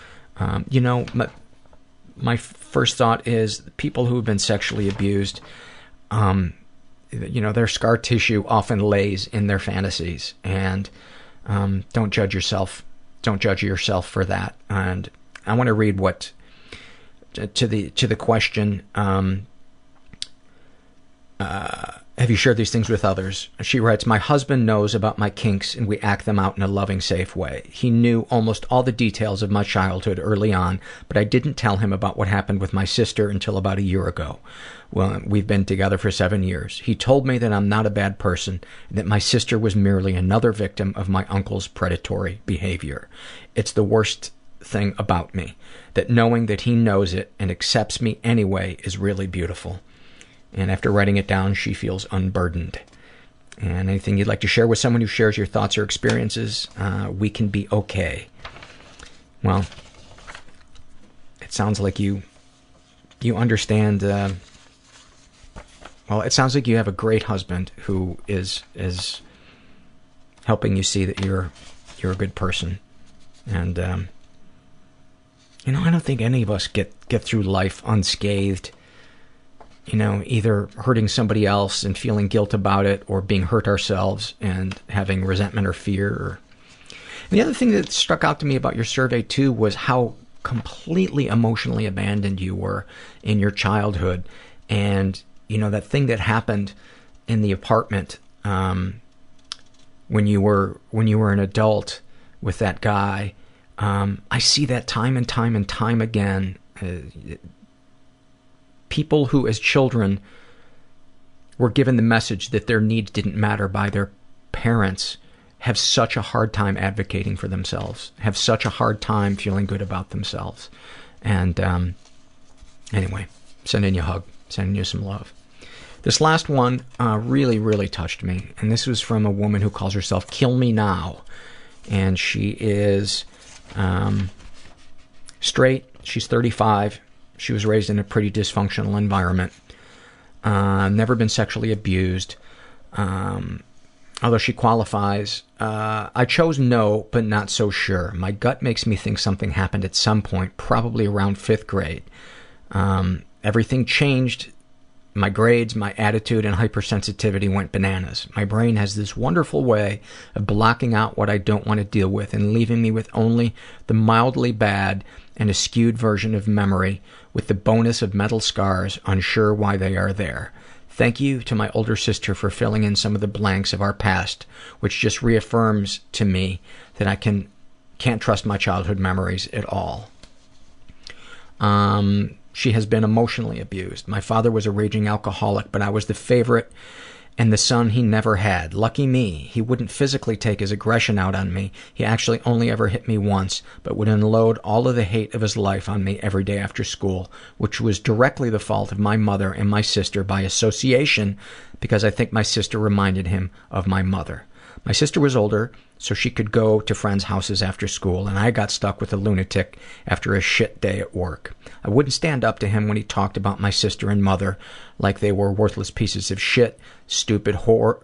My first thought is people who have been sexually abused, their scar tissue often lays in their fantasies, and don't judge yourself for that. And I want to read what to the question, have you shared these things with others? She writes, my husband knows about my kinks and we act them out in a loving, safe way. He knew almost all the details of my childhood early on, but I didn't tell him about what happened with my sister until about a year ago. Well, we've been together for 7 years. He told me that I'm not a bad person, and that my sister was merely another victim of my uncle's predatory behavior. It's the worst thing about me, that knowing that he knows it and accepts me anyway is really beautiful. And after writing it down, she feels unburdened. And anything you'd like to share with someone who shares your thoughts or experiences, we can be okay. Well, it sounds like you understand. It sounds like you have a great husband who is helping you see that you're a good person. And I don't think any of us get through life unscathed. Either hurting somebody else and feeling guilt about it, or being hurt ourselves and having resentment or fear. And the other thing that struck out to me about your survey, too, was how completely emotionally abandoned you were in your childhood. And, that thing that happened in the apartment, when you were an adult with that guy. I see that time and time and time again. People who as children were given the message that their needs didn't matter by their parents have such a hard time advocating for themselves, have such a hard time feeling good about themselves. And anyway, sending you a hug, sending you some love. This last one really, really touched me, and this was from a woman who calls herself Kill Me Now. And she is straight, she's 35, she was raised in a pretty dysfunctional environment, never been sexually abused, although she qualifies, I chose no, but not so sure. My gut makes me think something happened at some point, probably around 5th grade. Everything changed. My grades, my attitude, and hypersensitivity went bananas. My brain has this wonderful way of blocking out what I don't want to deal with and leaving me with only the mildly bad and a skewed version of memory with the bonus of mental scars, unsure why they are there. Thank you to my older sister for filling in some of the blanks of our past, which just reaffirms to me that I can't trust my childhood memories at all. She has been emotionally abused. My father was a raging alcoholic, but I was the favorite and the son he never had. Lucky me. He wouldn't physically take his aggression out on me. He actually only ever hit me once, but would unload all of the hate of his life on me every day after school, which was directly the fault of my mother and my sister by association, because I think my sister reminded him of my mother. My sister was older, so she could go to friends' houses after school, and I got stuck with a lunatic after a shit day at work. I wouldn't stand up to him when he talked about my sister and mother like they were worthless pieces of shit, stupid whores,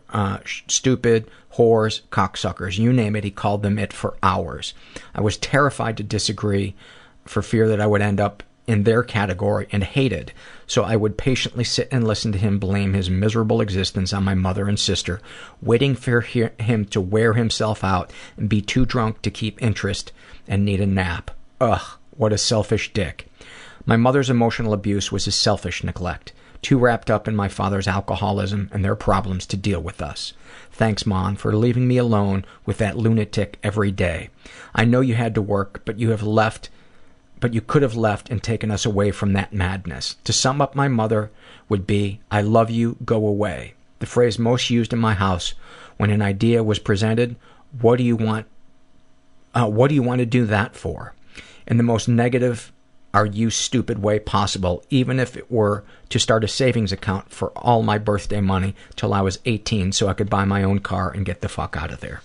cocksuckers, you name it, he called them it for hours. I was terrified to disagree for fear that I would end up in their category and hated, so I would patiently sit and listen to him blame his miserable existence on my mother and sister, waiting for him to wear himself out and be too drunk to keep interest and need a nap. Ugh, what a selfish dick. My mother's emotional abuse was a selfish neglect, too wrapped up in my father's alcoholism and their problems to deal with us. Thanks, Mom, for leaving me alone with that lunatic every day. I know you had to work, but you could have left and taken us away from that madness. To sum up, my mother would be, I love you, go away. The phrase most used in my house when an idea was presented, what do you want to do that for? In the most negative, are you stupid way possible, even if it were to start a savings account for all my birthday money till I was 18 so I could buy my own car and get the fuck out of there.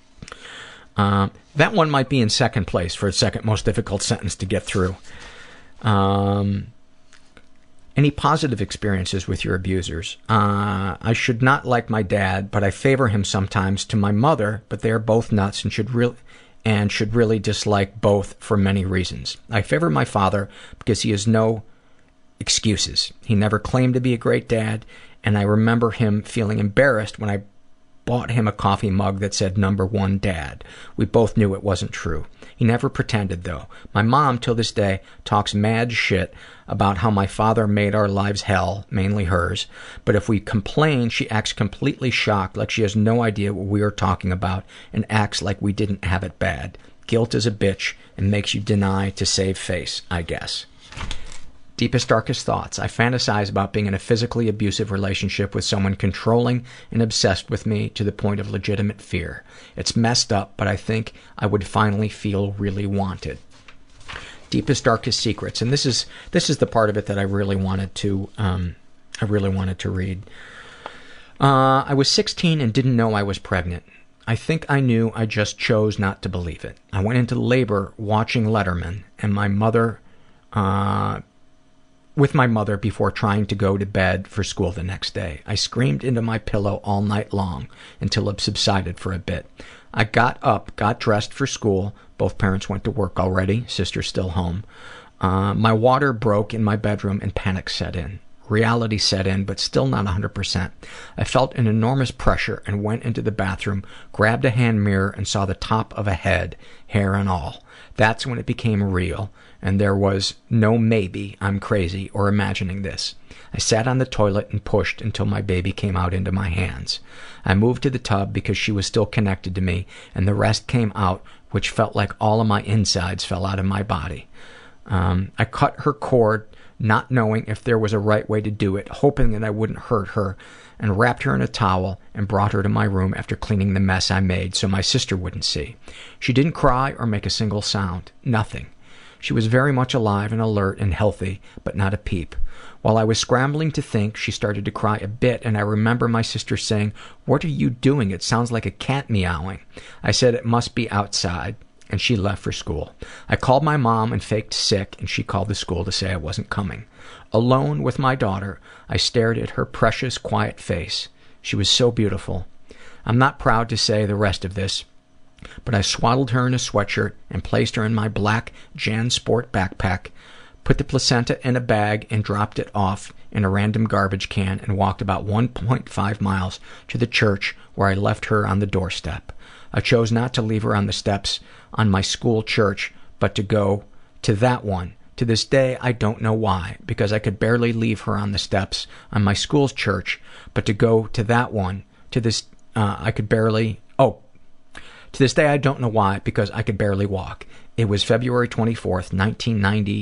That one might be in second place for a second most difficult sentence to get through. Any positive experiences with your abusers? I should not like my dad, but I favor him sometimes to my mother, but they are both nuts and should really dislike both for many reasons. I favor my father because he has no excuses. He never claimed to be a great dad, and I remember him feeling embarrassed when I bought him a coffee mug that said #1 Dad. We both knew it wasn't true. He never pretended, though. My mom, till this day, talks mad shit about how my father made our lives hell, mainly hers, but if we complain, she acts completely shocked, like she has no idea what we are talking about, and acts like we didn't have it bad. Guilt is a bitch and makes you deny to save face, I guess. Deepest, darkest thoughts. I fantasize about being in a physically abusive relationship with someone controlling and obsessed with me to the point of legitimate fear. It's messed up, but I think I would finally feel really wanted. Deepest, darkest secrets. And this is the part of it that I really wanted to read. I was 16 and didn't know I was pregnant. I think I knew, I just chose not to believe it. I went into labor watching Letterman and with my mother before trying to go to bed for school the next day. I screamed into my pillow all night long until it subsided for a bit. I got up, got dressed for school. Both parents went to work already, sister's still home. My water broke in my bedroom and panic set in. Reality set in, but still not 100%. I felt an enormous pressure and went into the bathroom, grabbed a hand mirror, and saw the top of a head, hair and all. That's when it became real, and there was no maybe I'm crazy or imagining this. I sat on the toilet and pushed until my baby came out into my hands. I moved to the tub because she was still connected to me, and the rest came out, which felt like all of my insides fell out of my body. I cut her cord, not knowing if there was a right way to do it, hoping that I wouldn't hurt her, and wrapped her in a towel and brought her to my room after cleaning the mess I made so my sister wouldn't see. She didn't cry or make a single sound. Nothing. She was very much alive and alert and healthy, but not a peep. While I was scrambling to think, she started to cry a bit, and I remember my sister saying, "What are you doing? It sounds like a cat meowing." I said it must be outside, and she left for school. I called my mom and faked sick, and she called the school to say I wasn't coming. Alone with my daughter, I stared at her precious, quiet face. She was so beautiful. I'm not proud to say the rest of this, but I swaddled her in a sweatshirt and placed her in my black JanSport backpack, put the placenta in a bag and dropped it off in a random garbage can, and walked about 1.5 miles to the church where I left her on the doorstep. I chose not to leave her on the steps on my school church, but to go to that one. To this day, I don't know why, because I could barely leave her on the steps on my school's church, but to go to that one, to this, to this day, I don't know why, because I could barely walk. It was February 24th, 1990, ?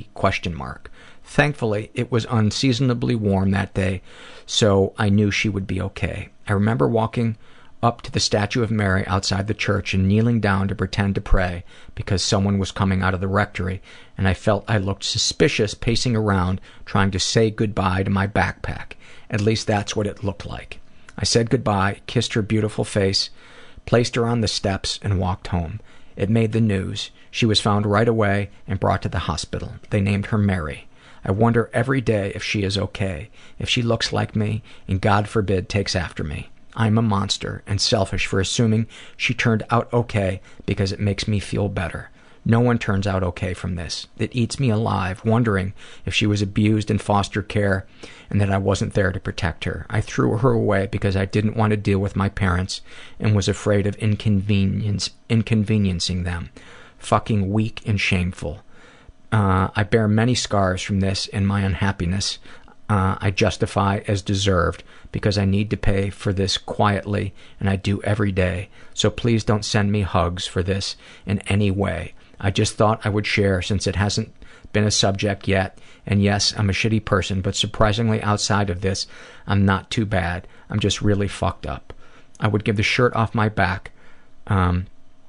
Thankfully, it was unseasonably warm that day, so I knew she would be okay. I remember walking up to the statue of Mary outside the church and kneeling down to pretend to pray because someone was coming out of the rectory, and I felt I looked suspicious pacing around trying to say goodbye to my backpack. At least that's what it looked like. I said goodbye, kissed her beautiful face, placed her on the steps, and walked home. It made the news. She was found right away and brought to the hospital. They named her Mary. I wonder every day if she is okay, if she looks like me, and God forbid takes after me. I'm a monster and selfish for assuming she turned out okay because it makes me feel better. No one turns out okay from this. It eats me alive, wondering if she was abused in foster care and that I wasn't there to protect her. I threw her away because I didn't want to deal with my parents and was afraid of inconveniencing them. Fucking weak and shameful. I bear many scars from this and my unhappiness. I justify as deserved because I need to pay for this quietly, and I do every day. So please don't send me hugs for this in any way. I just thought I would share since it hasn't been a subject yet. And yes, I'm a shitty person, but surprisingly outside of this, I'm not too bad. I'm just really fucked up. I would give the shirt off my back. but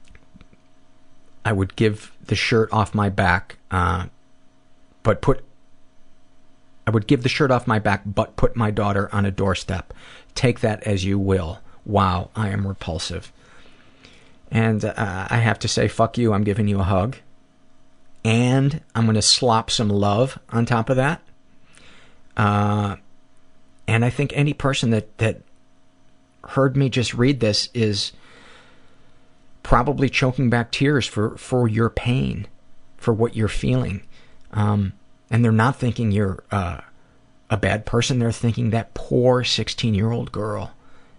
put my daughter on a doorstep. Take that as you will. Wow, I am repulsive. And I have to say, fuck you, I'm giving you a hug. And I'm going to slop some love on top of that. And I think any person that heard me just read this is probably choking back tears for your pain, for what you're feeling. And they're not thinking you're a bad person. They're thinking that poor 16-year-old girl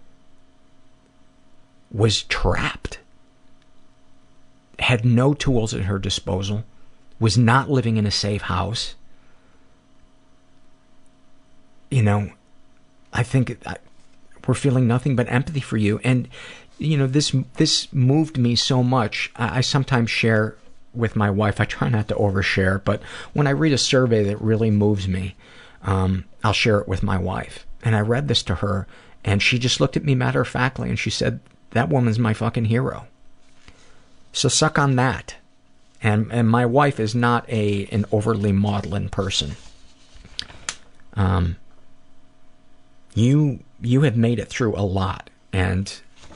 was trapped, had no tools at her disposal, was not living in a safe house. You know, I think we're feeling nothing but empathy for you. And, you know, this moved me so much. I sometimes share with my wife. I try not to overshare, but when I read a survey that really moves me, I'll share it with my wife. And I read this to her, and she just looked at me matter-of-factly, and she said, that woman's my fucking hero. So suck on that. And my wife is not an overly maudlin person. You have made it through a lot, and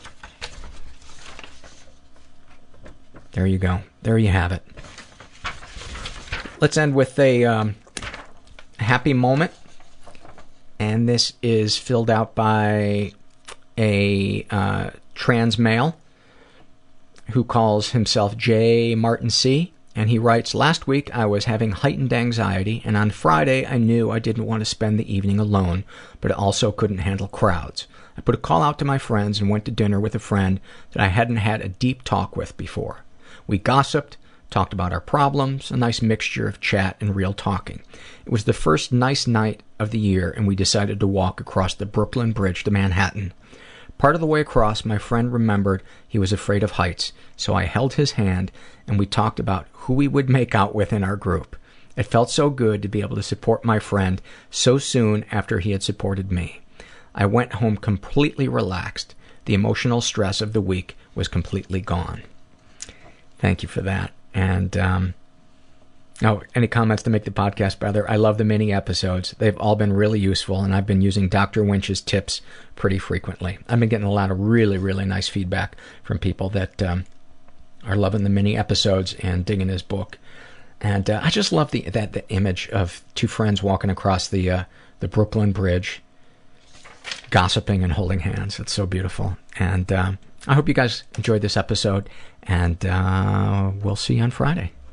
there you go. There you have it. Let's end with a happy moment, and this is filled out by a trans male who calls himself J. Martin C. And he writes, last week I was having heightened anxiety, and on Friday I knew I didn't want to spend the evening alone, but I also couldn't handle crowds. I put a call out to my friends and went to dinner with a friend that I hadn't had a deep talk with before. We gossiped, talked about our problems, a nice mixture of chat and real talking. It was the first nice night of the year, and we decided to walk across the Brooklyn Bridge to Manhattan. Part of the way across, my friend remembered he was afraid of heights, so I held his hand and we talked about who we would make out with in our group. It felt so good to be able to support my friend so soon after he had supported me. I went home completely relaxed. The emotional stress of the week was completely gone. Thank you for that. And, any comments to make the podcast better? I love the mini episodes. They've all been really useful, and I've been using Dr. Winch's tips pretty frequently. I've been getting a lot of really, really nice feedback from people that are loving the mini episodes and digging his book. And I just love the image of two friends walking across the Brooklyn Bridge, gossiping and holding hands. It's so beautiful. And I hope you guys enjoyed this episode, and we'll see you on Friday.